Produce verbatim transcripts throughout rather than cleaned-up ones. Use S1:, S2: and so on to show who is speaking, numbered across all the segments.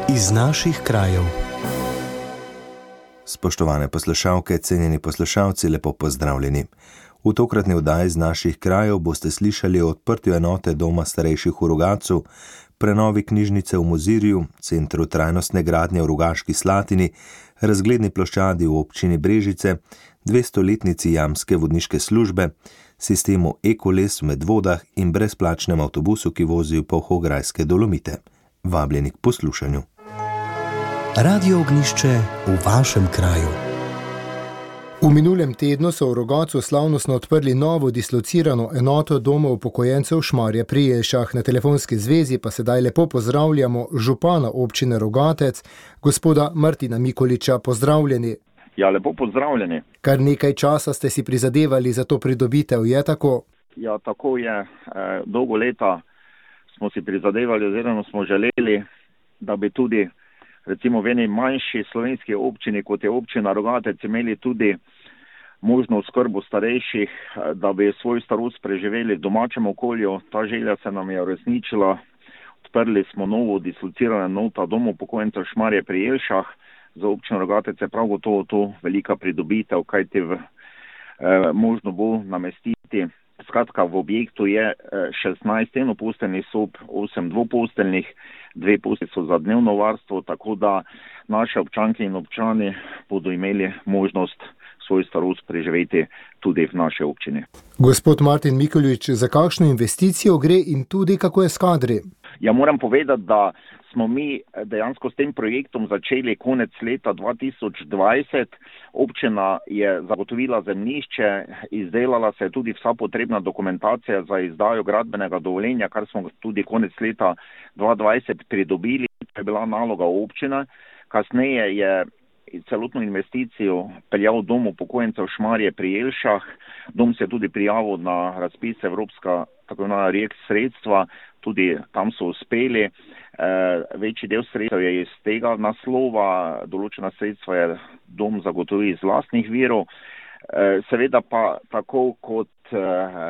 S1: Iz naših krajev.
S2: Spoštovane poslušalke, cenjeni poslušalci, lepo pozdravljeni. V tokratni oddaji iz naših krajev boste slišali o odprtju enote Doma starejših v Rogatcu, prenovi knjižnice v Mozirju, centru trajnostne gradnje v Rogaški Slatini, razgledni ploščadi v občini Brežice, dvestoletnici jamske vodniške službe, sistemu e-koles v Medvodah in brezplačnem avtobusu, ki vozi v Polhograjske Dolomite. Vabljeni k poslušanju.
S1: Radio Ognjišče v vašem kraju.
S3: V minulem tednu so v Rogatcu slavnostno odprli novo dislocirano enoto Doma upokojencev Šmarje pri Jelšah. Na telefonski zvezi pa sedaj lepo pozdravljamo župana občine Rogatec, gospoda Martina Mikoliča. Pozdravljeni.
S4: Ja, lepo pozdravljeni.
S3: Kar nekaj časa ste si prizadevali za to pridobitev, je tako?
S4: Ja, tako je. E, dolgo leta smo si prizadevali oziroma smo želeli, da bi tudi recimo v eni manjši slovenski občini, kot je občina Rogatec, imeli tudi možnost skrbo starejših, da bi svoj starost preživeli v domačem okolju. Ta želja se nam je uresničila. Odprli smo novo dislocirano enoto Doma upokojencev Šmarje pri Jelšah. Za občino Rogatec je prav gotovo to velika pridobitev, kajti v, eh, možno bo namestiti. Skratka, v objektu je šestnajst enoposteljnih sob, osem dvoposteljnih, dve postelji so za dnevno varstvo, tako da naše občanke in občani bodo imeli možnost svoj starost preživeti tudi v naši občini.
S3: Gospod Martin Mikolič, za kakšno investicijo gre in tudi kako je s kadri?
S4: Ja, moram povedati, da smo mi dejansko s tem projektom začeli konec leta dva tisoč dvajset. Občina je zagotovila zemljišče, izdelala se je tudi vsa potrebna dokumentacija za izdajo gradbenega dovoljenja, kar smo tudi konec leta dva tisoč dvajset pridobili. To je bila naloga občine. Kasneje je celotno investicijo peljal Dom upokojencev Šmarje pri Jelšah. Dom se je tudi prijavil na razpis Evropska tako imenovana R E A C sredstva, tudi tam so uspeli. E, večji del sredstev je iz tega naslova, določena sredstva je dom zagotovil iz lastnih virov. E, seveda pa tako kot e,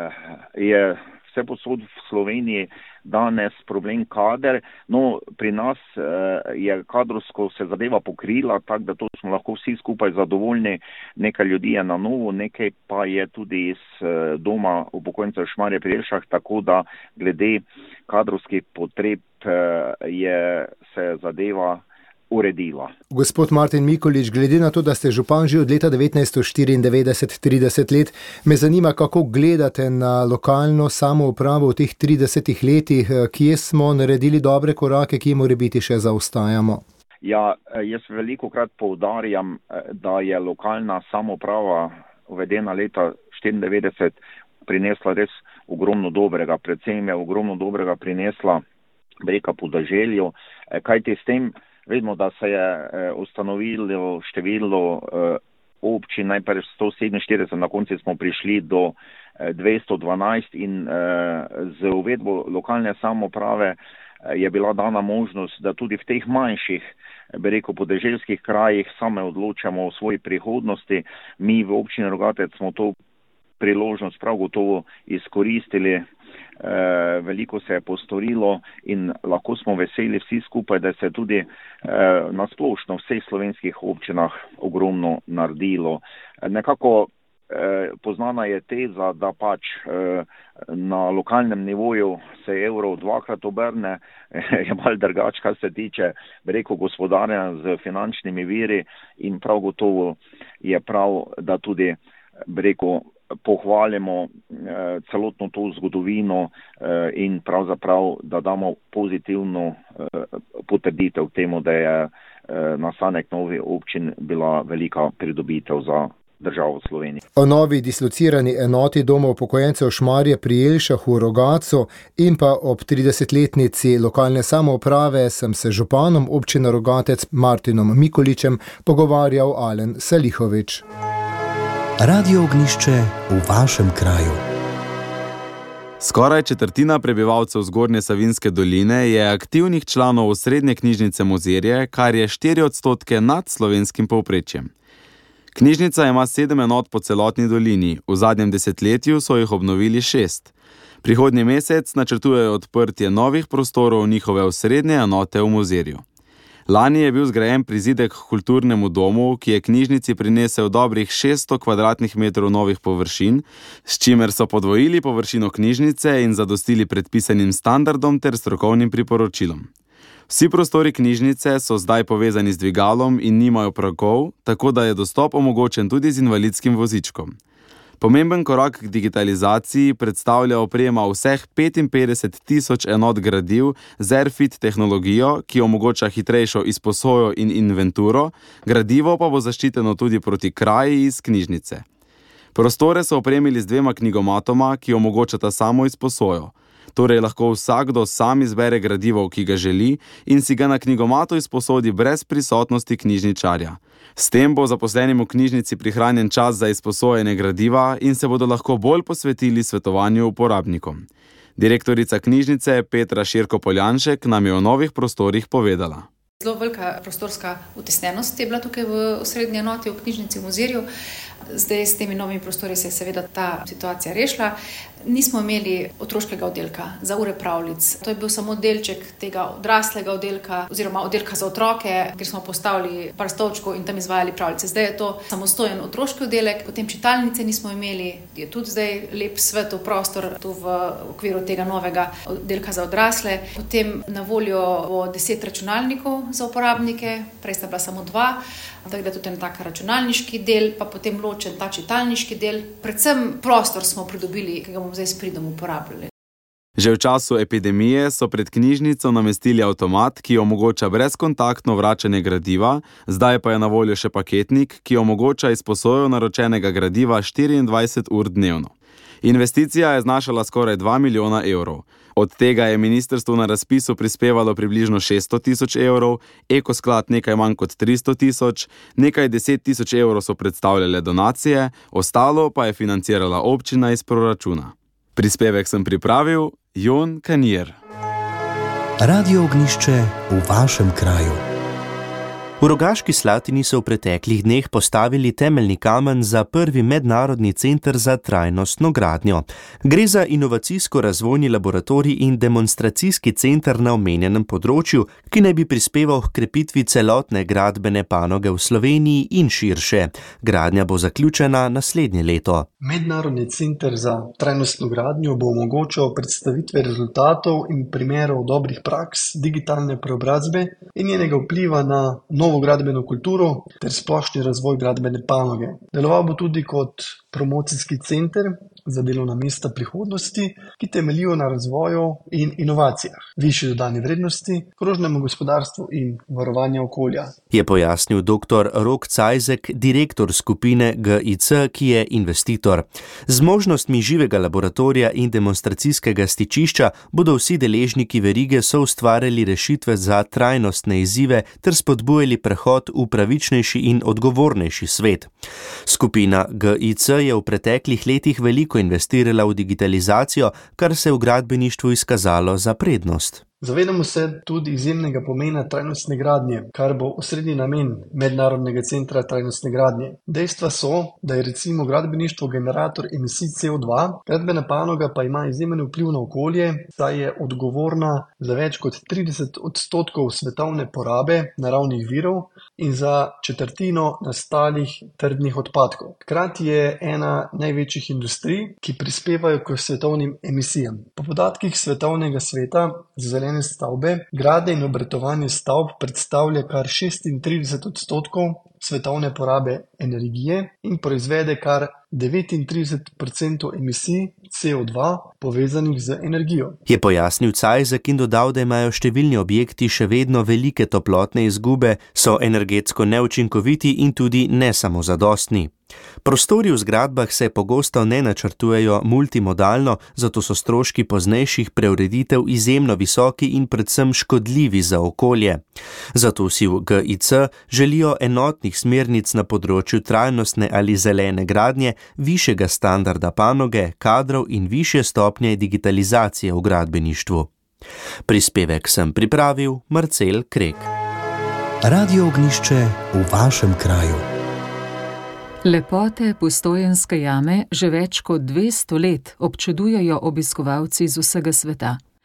S4: je vse posod v Sloveniji danes problem kader, no pri nas e, je kadrovsko se zadeva pokrila, tako da to smo lahko vsi skupaj zadovoljni. Nekaj ljudi je na novo, nekaj pa je tudi iz e, Doma upokojencev Šmarje pri Jelšah, tako da glede kadrovskih potreb e, je se zadeva uredila.
S3: Gospod Martin Mikolič, glede na to, da ste župan že od leta devetnajststo štiriindevetdeset, trideset let, me zanima, kako gledate na lokalno samoupravo v teh tridesetih letih, kje smo naredili dobre korake, kje morebiti še zaostajamo?
S4: Ja, jaz velikokrat poudarjam, da je lokalna samouprava uvedena leta štiriindevetdeset prinesla res ogromno dobrega, predvsem je ogromno dobrega prinesla breka podeželju, kajti s tem vidimo, da se je eh, ustanovilo število eh, občin, najprej sto sedeminštirideset, na koncu smo prišli do eh, dvesto dvanajst in eh, z uvedbo lokalne samouprave eh, je bila dana možnost, da tudi v teh manjših, bi rekel, podeželskih krajih same odločamo o svoji prihodnosti. Mi v občini Rogatec smo to priložnost prav gotovo izkoristili. E, veliko se je postorilo in lahko smo veseli vsi skupaj, da se je tudi e, na splošno v vseh slovenskih občinah ogromno naredilo. E, nekako e, poznana je teza, da pač e, na lokalnem nivoju se evro dvakrat obrne, e, je malo drugače, kar se tiče, bi rekel, gospodarjenja z finančnimi viri in prav gotovo je prav, da tudi, bi rekel, pohvalimo eh, celotno to zgodovino eh, in pravzaprav, da damo pozitivno eh, potrditev temu, da je eh, nastanek novih občin bila velika pridobitev za državo Slovenije.
S3: O novi dislocirani enoti Doma upokojencev Šmarje pri Jelšah v Rogatcu in pa ob tridesetletnici lokalne samouprave sem se županom občine Rogatec Martinom Mikoličem pogovarjal Alen Salihovič.
S1: Radio Ognjišče v vašem kraju.
S5: Skoraj četrtina prebivalcev Zgornje Savinjske doline je aktivnih članov Osrednje knjižnice Mozirje, kar je štiri odstotke nad slovenskim povprečjem. Knjižnica ima sedem enot po celotni dolini, v zadnjem desetletju so jih obnovili šest. Prihodnji mesec načrtujejo odprtje novih prostorov njihove osrednje enote v Mozirju. Lani je bil zgrajen prizidek k kulturnemu domu, ki je knjižnici prinesel dobrih šeststo kvadratnih metrov novih površin, s čimer so podvojili površino knjižnice in zadostili predpisanim standardom ter strokovnim priporočilom. Vsi prostori knjižnice so zdaj povezani z dvigalom in nimajo pragov, tako da je dostop omogočen tudi z invalidskim vozičkom. Pomemben korak k digitalizaciji predstavlja oprema vseh petinpetdeset tisoč enot gradiv z AirFit tehnologijo, ki omogoča hitrejšo izposojo in inventuro, gradivo pa bo zaščiteno tudi proti kraji iz knjižnice. Prostore so opremili z dvema knjigomatoma, ki omogočata samo izposojo. Torej lahko vsakdo sam izbere gradivo, ki ga želi, in si ga na knjigomatu izposodi brez prisotnosti knjižničarja. S tem bo zaposlenim v knjižnici prihranjen čas za izposojene gradiva in se bodo lahko bolj posvetili svetovanju uporabnikom. Direktorica knjižnice Petra Širko-Poljanšek nam je o novih prostorih povedala.
S6: Zelo velika prostorska utesnjenost je bila tukaj v osrednji enoti v knjižnici v Mozirju. Zdaj s temi novimi prostori se je seveda ta situacija rešila. Nismo imeli otroškega oddelka za ure pravljic. To je bil samo delček tega odraslega oddelka oziroma oddelka za otroke, kjer smo postavili par stolčkov in tam izvajali pravljice. Zdaj je to samostojen otroški oddelek, potem čitalnice nismo imeli, je tudi zdaj lep svetov prostor tu v okviru tega novega oddelka za odrasle. Potem na voljo bo deset računalnikov za uporabnike, prej sta bila samo dva, tako da tudi en tak računalniški del, pa potem ločen ta čitalniški del. Predvsem prostor smo pridobili, ki ga bomo zdaj s pridom uporabljali.
S5: Že v času epidemije so pred knjižnico namestili avtomat, ki omogoča brezkontaktno vračanje gradiva, zdaj pa je na voljo še paketnik, ki omogoča izposojo naročenega gradiva štiriindvajset ur dnevno. Investicija je znašala skoraj dva milijona evrov. Od tega je ministrstvo na razpisu prispevalo približno šeststo tisoč evrov, Ekosklad nekaj manj kot tristo tisoč, nekaj deset tisoč evrov so predstavljale donacije, ostalo pa je financirala občina iz proračuna. Prispevek sem pripravil Jon Kanjer.
S1: Radio Ognjišče v vašem kraju.
S7: V Rogaški Slatini so v preteklih dneh postavili temeljni kamen za prvi mednarodni center za trajnostno gradnjo. Gre za inovacijsko-razvojni laboratorij in demonstracijski center na omenjenem področju, ki naj bi prispeval k krepitvi celotne gradbene panoge v Sloveniji in širše. Gradnja bo zaključena naslednje leto.
S8: Mednarodni center za trajnostno gradnjo bo omogočal predstavitve rezultatov in primerov dobrih praks digitalne preobrazbe in njenega vpliva na novo gradbeno kulturo ter splošni razvoj gradbene panoge. Deloval bo tudi kot promocijski center za delovna mesta prihodnosti, ki temeljijo na razvoju in inovacijah, višji dodani vrednosti, krožnemu gospodarstvu in varovanja okolja.
S7: Je pojasnil doktor Rok Cajzek, direktor skupine G I C, ki je investitor. Z možnostmi živega laboratorija in demonstracijskega stičišča bodo vsi deležniki verige soustvarjali rešitve za trajnostne izzive ter spodbujali prehod v pravičnejši in odgovornejši svet. Skupina G I C je v preteklih letih veliko investirala v digitalizacijo, kar se je v gradbeništvu izkazalo za prednost.
S8: Zavedamo se tudi izjemnega pomena trajnostne gradnje, kar bo osrednji namen Mednarodnega centra trajnostne gradnje. Dejstva so, da je recimo gradbeništvo generator emisij C O dva, gradbena panoga pa ima izjemen vpliv na okolje, saj je odgovorna za več kot trideset odstotkov svetovne porabe naravnih virov in za četrtino nastalih trdnih odpadkov. Hkrati je ena največjih industrij, ki prispevajo k svetovnim emisijam. Po podatkih Svetovnega sveta za zelene stavbe, gradnja in obratovanje stavb predstavlja kar šestintrideset odstotkov svetovne porabe energije in proizvede kar devetintrideset odstotkov emisij C O dva povezanih z energijo.
S7: Je pojasnil Cajzek in dodal, da imajo številni objekti še vedno velike toplotne izgube, so energetsko neučinkoviti in tudi ne samozadostni. Prostori v zgradbah se pogosto ne načrtujejo multimodalno, zato so stroški poznejših preureditev izjemno visoki in predvsem škodljivi za okolje. Zato si v G I C želijo enotnih smernic na področju trajnostne ali zelene gradnje, višjega standarda panoge, kadrov in višje stopnje digitalizacije v gradbeništvu. Prispevek sem pripravil Marcel Krek.
S1: Radio Ognjišče v vašem kraju.
S9: Lepote Postojanske jame že več kot dvesto let občudujejo obiskovalci z vsega sveta.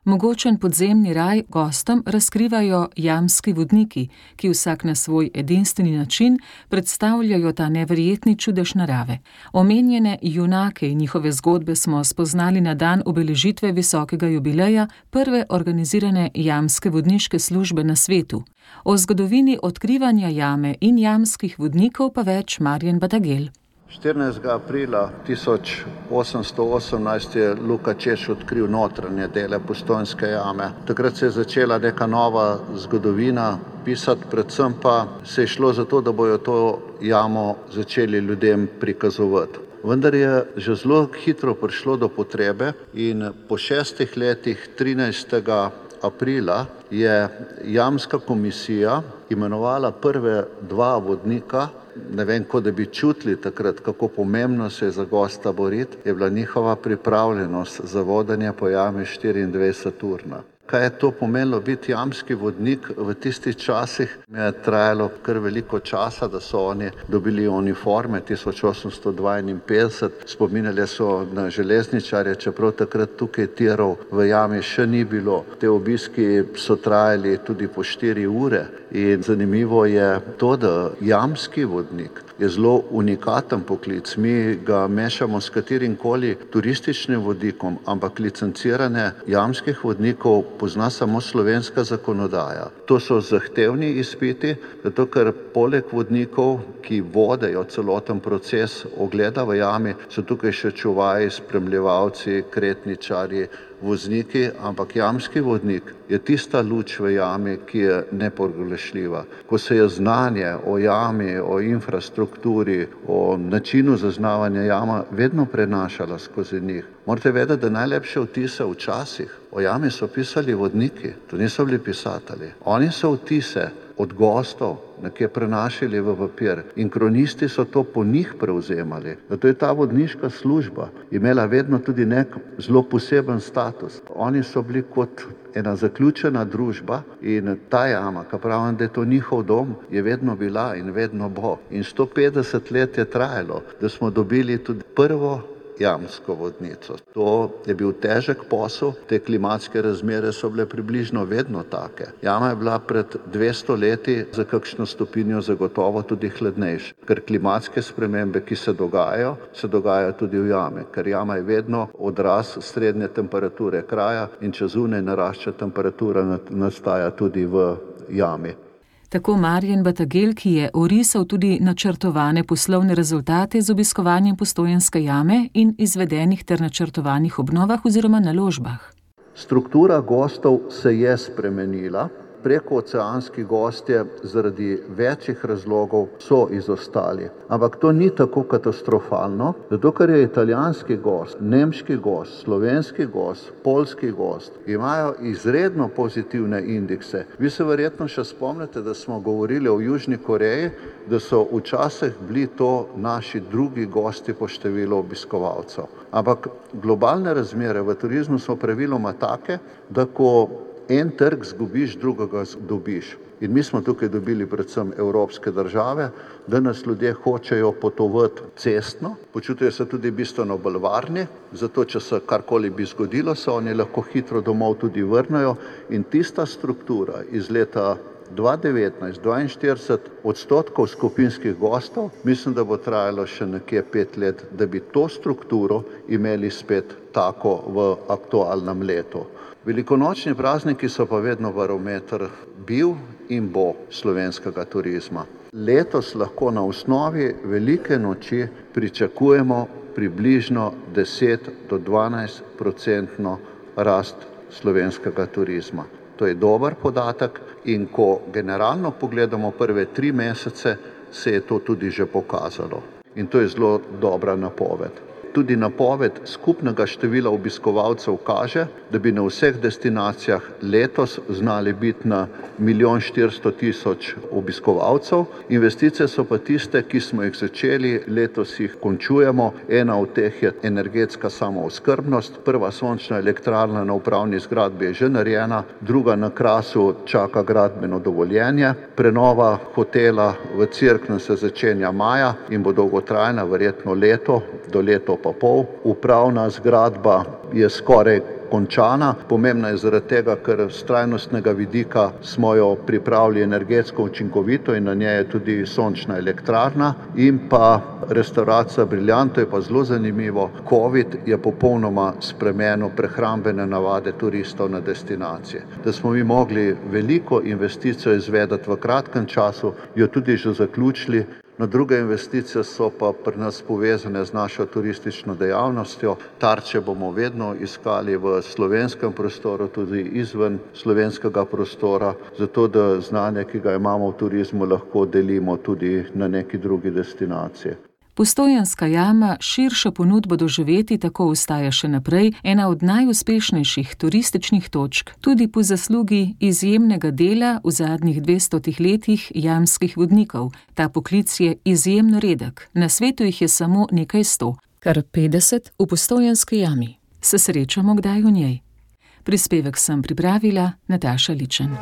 S9: Mogočen podzemni raj gostom razkrivajo jamski vodniki, ki vsak na svoj edinstveni način predstavljajo ta neverjetni čudež narave. Omenjene junake in njihove zgodbe smo spoznali na dan obeležitve visokega jubileja prve organizirane jamske vodniške službe na svetu. O zgodovini odkrivanja jame in jamskih vodnikov pa več Marjan Batagel.
S10: štirinajstega aprila tisoč osemsto osemnajst je Luka Češ odkril notranje dele Postojnske jame. Takrat se je začela neka nova zgodovina pisati, predvsem pa se je šlo za to, da bojo to jamo začeli ljudem prikazovati. Vendar je že zelo hitro prišlo do potrebe in po šestih letih trinajstega aprila je jamska komisija imenovala prve dva vodnika. Ne vem, ko da bi čutili takrat, kako pomembno se je za gosta boriti, je bila njihova pripravljenost za vodenje po jami štiriindvajset urna. Kaj je to pomenilo biti jamski vodnik v tistih časih? Mi je trajalo kar veliko časa, da so oni dobili uniforme tisoč osemsto dvainpetdeset. Spominjali so na železničarje, čeprav takrat tukaj tirov v jami še ni bilo. Te obiski so trajali tudi po štiri ure in zanimivo je to, da jamski vodnik je zelo unikaten poklic. Mi ga mešamo s katerim koli turističnim vodikom, ampak licencirane jamskih vodnikov pozna samo slovenska zakonodaja. To so zahtevni izpiti, zato ker poleg vodnikov, ki vodejo celoten proces ogleda v jami, so tukaj še čuvaji, spremljevalci, kretničarji, vozniki, ampak jamski vodnik je tista luč v jami, ki je nepogrešljiva. Ko se je znanje o jami, o infrastrukturi, o načinu zaznavanja jama vedno prenašala skozi njih. Morate vedeti, da najlepše vtise včasih o jami so pisali vodniki, to niso bili pisatelji. Oni so vtise od gostov nekje prenašali v papir in kronisti so to po njih prevzemali. Zato je ta vodniška služba imela vedno tudi nek zelo poseben status. Oni so bili kot ena zaključena družba in ta jama, ko pravim, da je to njihov dom, je vedno bila in vedno bo. In sto petdeset let je trajalo, da smo dobili tudi prvo jamsko vodnico. To je bil težek posel, te klimatske razmere so bile približno vedno take. Jama je bila pred dvesto leti za kakšno stopinjo zagotovo tudi hladnejša, ker klimatske spremembe, ki se dogajajo, se dogajajo tudi v jami, ker jama je vedno odraz srednje temperature kraja in če zunaj narašča temperatura, nastaja tudi v jami.
S9: Tako Marjan Batagel, ki je orisal tudi načrtovane poslovne rezultate z obiskovanjem Postojnske jame in izvedenih ter načrtovanih obnovah oziroma naložbah.
S10: Struktura gostov se je spremenila. Preko oceanski gostje zaradi večjih razlogov so izostali. Ampak to ni tako katastrofalno, zato ker je italijanski gost, nemški gost, slovenski gost, poljski gost, imajo izredno pozitivne indekse. Vi se verjetno še spomnite, da smo govorili o Južni Koreji, da so včasih bili to naši drugi gosti po številu obiskovalcev. Ampak globalne razmere v turizmu so praviloma take, da ko en trg zgubiš, drugega dobiš. In mi smo tukaj dobili predvsem evropske države, da nas ljudje hočejo potovati cestno, počutijo se tudi bistveno bolj varni, zato če se karkoli bi zgodilo, se oni lahko hitro domov tudi vrnejo in tista struktura iz leta dva devetnajst dvainštirideset odstotkov skupinskih gostov, mislim, da bo trajalo še nekje pet let, da bi to strukturo imeli spet tako v aktualnem letu. Velikonočni prazniki so pa vedno barometer bil in bo slovenskega turizma. Letos lahko na osnovi velike noči pričakujemo približno deset do dvanajst procentno rast slovenskega turizma. To je dober podatek in ko generalno pogledamo prve tri mesece, se je to tudi že pokazalo. In to je zelo dobra napoved. Tudi napoved skupnega števila obiskovalcev kaže, da bi na vseh destinacijah letos znali biti na milijon štiristo tisoč obiskovalcev. Investicije so pa tiste, ki smo jih začeli, letos jih končujemo. Ena od teh je energetska samooskrbnost. Prva sončna elektrarna na upravni zgradbi je že narejena, druga na Krasu čaka gradbeno dovoljenje. Prenova hotela v Cerknem se začenja maja in bo dolgotrajna, verjetno leto do leto pa pol. Upravna zgradba je skoraj končana. Pomembna je zaradi tega, ker z trajnostnega vidika smo jo pripravili energetsko učinkovito in na njej je tudi sončna elektrarna in pa restauracija Briljant, to je pa zelo zanimivo. Covid je popolnoma spremenil prehrambene navade turistov na destinacije. Da smo mi mogli veliko investicijo izvedeti v kratkem času, jo tudi že zaključili. No, druge investicije so pa pri nas povezane z našo turistično dejavnostjo. Tarče bomo vedno iskali v slovenskem prostoru, tudi izven slovenskega prostora, zato da znanje, ki ga imamo v turizmu, lahko delimo tudi na neki drugi destinaciji.
S9: Postojnska jama širšo ponudbo doživeti tako ostaja še naprej ena od najuspešnejših turističnih točk, tudi po zaslugi izjemnega dela v zadnjih dvestotih letih jamskih vodnikov. Ta poklic je izjemno redek, na svetu jih je samo nekaj sto, kar petdeset v Postojnski jami. Se srečamo kdaj v njej? Prispevek sem pripravila Nataša Ličen.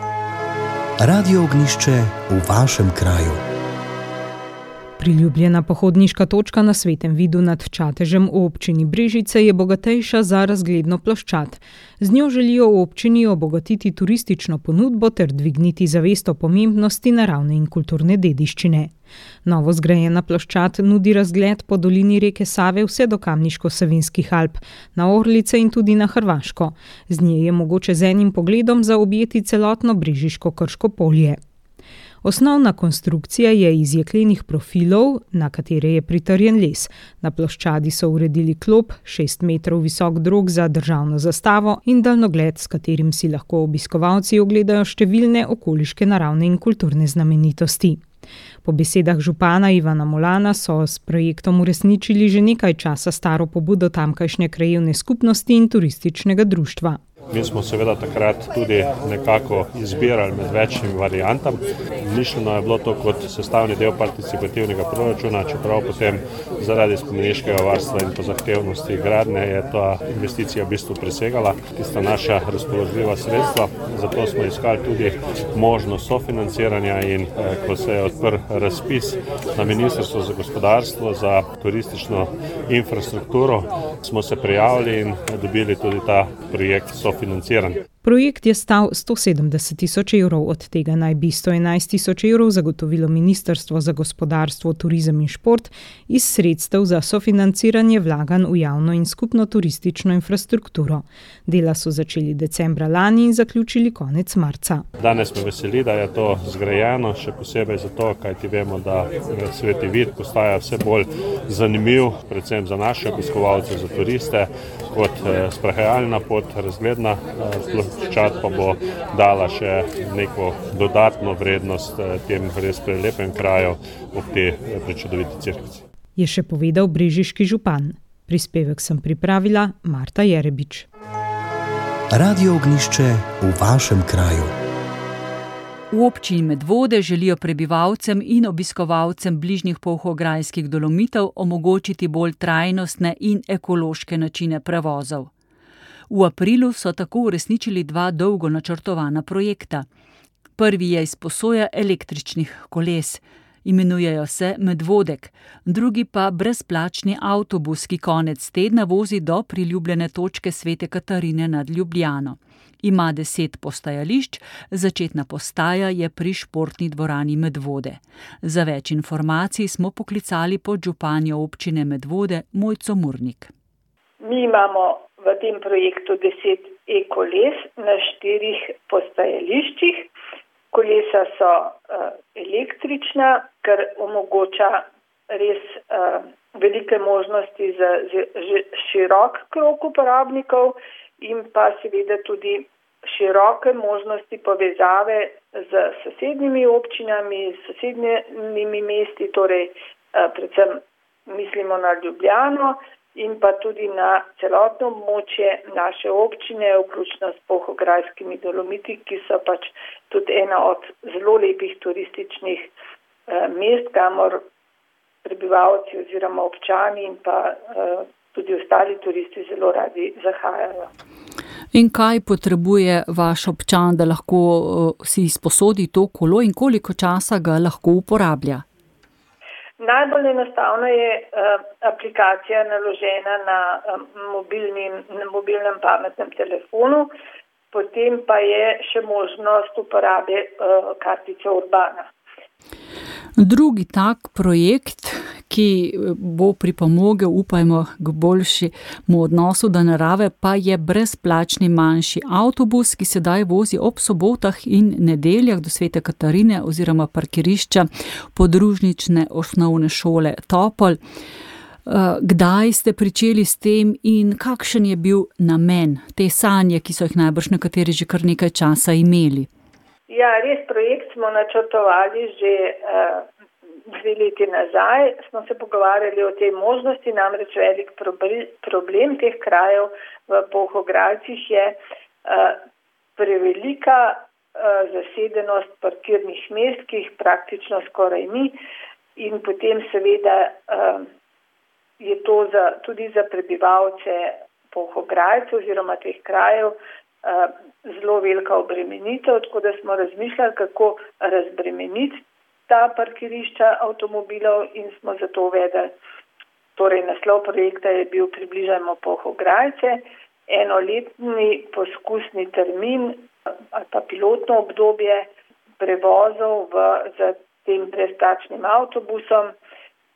S1: Radio Ognjišče v vašem kraju.
S11: Priljubljena pohodniška točka na Svetem Vidu nad Čatežem v občini Brežice je bogatejša za razgledno ploščad. Z njo želijo v občini obogatiti turistično ponudbo ter dvigniti zavest o pomembnosti naravne in kulturne dediščine. Novo zgrajena ploščad nudi razgled po dolini reke Save vse do Kamniško-Savinjskih Alp, na Orlice in tudi na Hrvaško. Z nje je mogoče z enim pogledom zaobjeti celotno brežiško Krško polje. Osnovna konstrukcija je iz jeklenih profilov, na katere je pritrjen les. Na ploščadi so uredili klop, šest metrov visok drog za državno zastavo in daljnogled, s katerim si lahko obiskovalci ogledajo številne okoliške naravne in kulturne znamenitosti. Po besedah župana Ivana Molana so s projektom uresničili že nekaj časa staro pobudo tamkajšnje krajevne skupnosti in turističnega društva.
S12: Mi smo seveda takrat tudi nekako izbirali med večjimi variantami. Mišljeno je bilo to kot sestavni del participativnega proračuna, čeprav potem zaradi spomeniškega varstva in po zahtevnosti gradnje je ta investicija v bistvu presegala tista naša razpoložljiva sredstva. Zato smo iskali tudi možnost sofinanciranja in ko se je odprl razpis na Ministrstvo za gospodarstvo za turistično infrastrukturo, smo se prijavili in dobili tudi ta projekt sofinanciran.
S11: Projekt je stal sto sedemdeset tisoč evrov, od tega naj bi sto enajst tisoč evrov zagotovilo Ministrstvo za gospodarstvo, turizem in šport iz sredstev za sofinanciranje vlaganj v javno in skupno turistično infrastrukturo. Dela so začeli decembra lani in zaključili konec marca.
S12: Danes me veseli, da je to zgrajeno, še posebej zato, kajti vemo, da Sveti Vid postaja vse bolj zanimiv, predvsem za naše obiskovalce, za turiste, kot sprehajalna pot, razgledna ploščad pa bo dala še neko dodatno vrednost tem res prelepem kraju ob te prečudoviti cerkvici.
S11: Je še povedal brežiški župan. Prispevek sem pripravila Marta Jerebič.
S1: Radio Ognjišče v vašem kraju.
S13: V občini Medvode želijo prebivalcem in obiskovalcem bližnjih polhograjskih Dolomitov omogočiti bolj trajnostne in ekološke načine prevozov. V aprilu so tako uresničili dva dolgo načrtovana projekta. Prvi je izposoja električnih koles, imenujejo se Medvodek, drugi pa brezplačni avtobus, ki konec tedna vozi do priljubljene točke Svete Katarine nad Ljubljano. Ima deset postajališč, začetna postaja je pri športni dvorani Medvode. Za več informacij smo poklicali podžupanjo občine Medvode Mojco Murnik.
S14: Mi imamo v tem projektu deset e-koles na štirih postajališčih. Kolesa so uh, električna, kar omogoča res uh, velike možnosti za širok krog uporabnikov in pa seveda tudi široke možnosti povezave z sosednjimi občinami, s sosednjimi mesti, torej uh, predvsem mislimo na Ljubljano in pa tudi na celotno območje naše občine, vključno s Polhograjskimi Dolomiti, ki so pač tudi ena od zelo lepih turističnih eh, mest, kamor prebivalci oziroma občani in pa eh, tudi ostali turisti zelo radi zahajajo.
S13: In kaj potrebuje vaš občan, da lahko uh, si izposodi to kolo in koliko časa ga lahko uporablja?
S14: Najbolj enostavno je uh, aplikacija naložena na, um, mobilni, na mobilnem pametnem telefonu, potem pa je še možnost uporabe uh, kartice Urbana.
S13: Drugi tak projekt, ki bo pripomogel, upajmo, k boljšemu odnosu do narave, pa je brezplačni manjši avtobus, ki sedaj vozi ob sobotah in nedeljah do Svete Katarine oziroma parkirišča podružnične osnovne šole Topol. Kdaj ste pričeli s tem in kakšen je bil namen te sanje, ki so jih najbrž nekateri že kar nekaj časa imeli?
S14: Ja, res projekt smo načrtovali že uh, dve leti nazaj. Smo se pogovarjali o tej možnosti, namreč velik problem teh krajev v Polhograjcih je uh, prevelika uh, zasedenost parkirnih mest, ki jih praktično skoraj ni, in potem seveda uh, je to za, tudi za prebivalce Polhograjcev oziroma teh krajev uh, zelo velika obremenitev, tako da smo razmišljali, kako razbremeniti ta parkirišča avtomobilov in smo zato uvedli. Torej, naslov projekta je bil Približajmo Polhograjce, enoletni poskusni termin ali pa pilotno obdobje prevozov v, za tem brezplačnim avtobusom. E,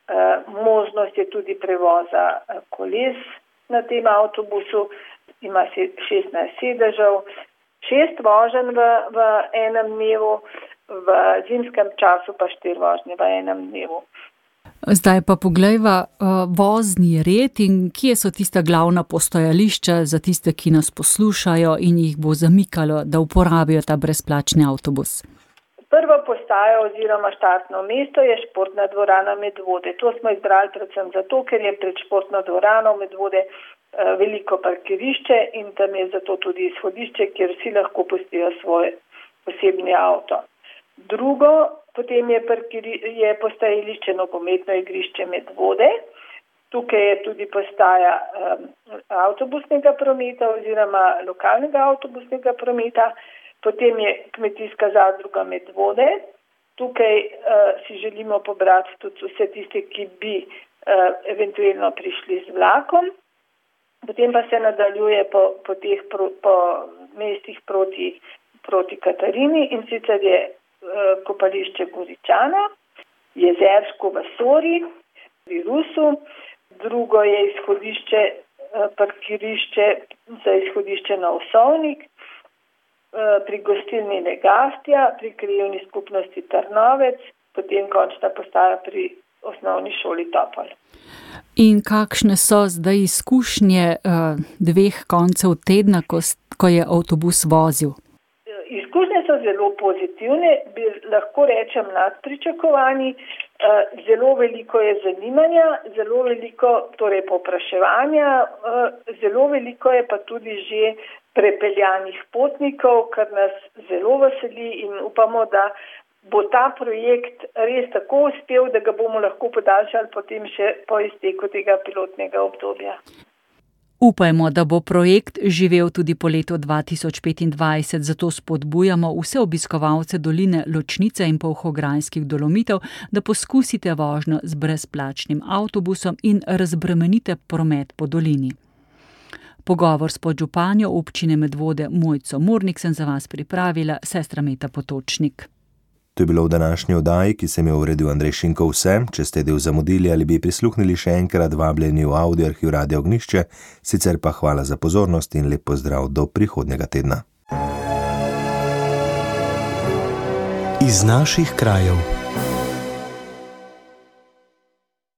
S14: možnost je tudi prevoza koles na tem avtobusu, ima šestnajst sedežev, šest voženj v, v enem dnevu, v zimskem času pa štiri vožnje v enem dnevu.
S13: Zdaj pa poglejva uh, vozni red in kje so tista glavna postajališča za tiste, ki nas poslušajo in jih bo zamikalo, da uporabijo ta brezplačni avtobus.
S14: Prvo postajo oziroma štartno mesto je športna dvorana Medvode. To smo izbrali predvsem zato, ker je pred športno dvorano Medvode veliko parkirišče in tam je zato tudi izhodišče, kjer vsi lahko pustijo svoj osebni avto. Drugo, potem je, parkiri, je postajališče nogometno igrišče Medvode. Tukaj je tudi postaja um, avtobusnega prometa oziroma lokalnega avtobusnega prometa. Potem je kmetijska zadruga Medvode. Tukaj uh, si želimo pobrati tudi vse tiste, ki bi uh, eventualno prišli z vlakom. Potem pa se nadaljuje po, po teh pro, po mestih proti, proti Katarini in sicer je e, kopališče Goričana, Jezersko v Sori, pri Rusu, drugo je izhodišče, e, parkirišče za izhodišče na Osovnik, e, pri gostilni Legastja, pri krajevni skupnosti Trnovec, potem končna postaja pri osnovni šoli Topol.
S13: In kakšne so zdaj izkušnje uh, dveh koncev tedna, ko, ko je avtobus vozil?
S14: Izkušnje so zelo pozitivne, bi lahko rečem nad pričakovanji. Uh, zelo veliko je zanimanja, zelo veliko torej povpraševanja, uh, zelo veliko je pa tudi že prepeljanih potnikov, kar nas zelo veseli in upamo, da bo ta projekt res tako uspel, da ga bomo lahko podaljšali potem še po izteku tega pilotnega obdobja.
S13: Upajmo, da bo projekt živel tudi po letu dva tisoč petindvajset, zato spodbujamo vse obiskovalce doline Ločnice in Polhograjskih Dolomitev, da poskusite vožnjo z brezplačnim avtobusom in razbremenite promet po dolini. Pogovor s podžupanjo občine Medvode Mojco Murnik sem za vas pripravila, sestra Meta Potočnik.
S2: To je bilo v današnji oddaji, ki sem jo uredil Andrej Šinko vse. Če ste del zamudili ali bi prisluhnili še enkrat, vabljeni v audio arhiv Radio Ognjišče, sicer pa hvala za pozornost in lep pozdrav do prihodnjega tedna.
S1: Iz naših krajev.